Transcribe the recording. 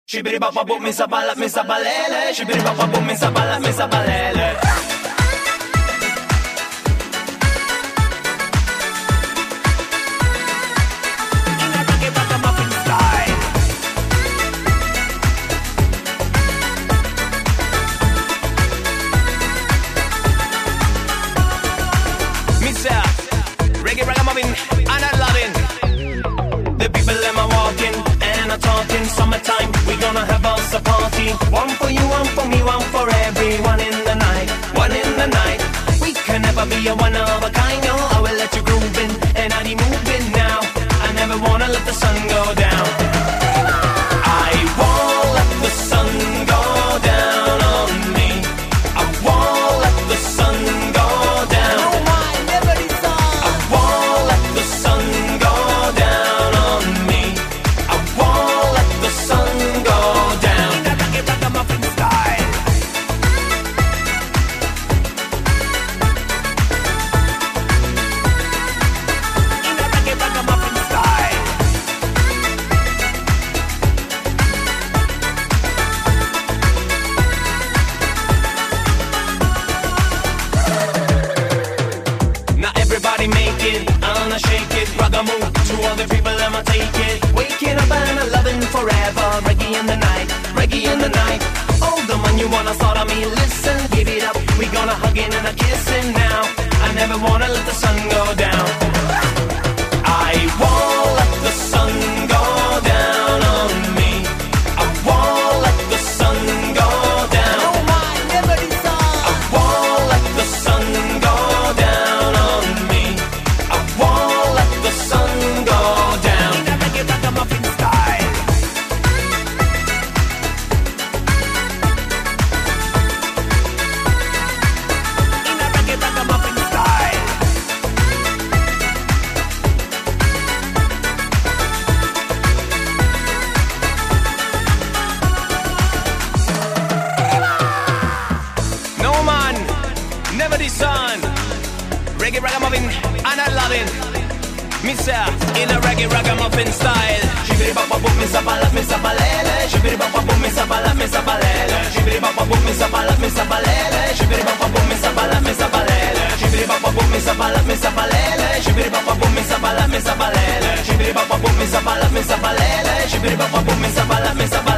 Shibiri baba boom mi sabalele. Shibiri baba boom mi sabalele. Reggae ragamuffin, and I'm loving. The people them are walking and are talking. Summertime, we gonna have us a party. One for you, one for me, one for everyone in the night. One in the night. We can never be a one of a kind. No, I will let you groove in and I need moving now. I never wanna let the sun go down. I won't let the sun go down on me. I won't let the sun go down. To all the people, I'ma take it. Waking up and I'm loving forever. Reggae in the night, reggae in the night. Oh, the man you wanna start on me, listen, give it up. We gonna hugging and a kissing now. I never wanna let the sun go down. I won't let the sun go down on me. I won't let the sun go down. I won't let the sun go down on me. I won't let the sun go down. In a reggae ragamuffin style. In a reggae ragamuffin style. No man, never the sun. Reggae ragamuffin, and I love it. Missa, in a reggae ragamuffin style. Shibiri baba boom mi sabalele. Shibiri baba boom mi sabalele. Shibiri baba boom mi sabalele. Shibiri baba boom mi sabalele. Shibiri baba boom mi sabalele. Shibiri baba boom mi sabalele. Shibiri baba boom mi sabalele. Shibiri baba boom mi sabalele.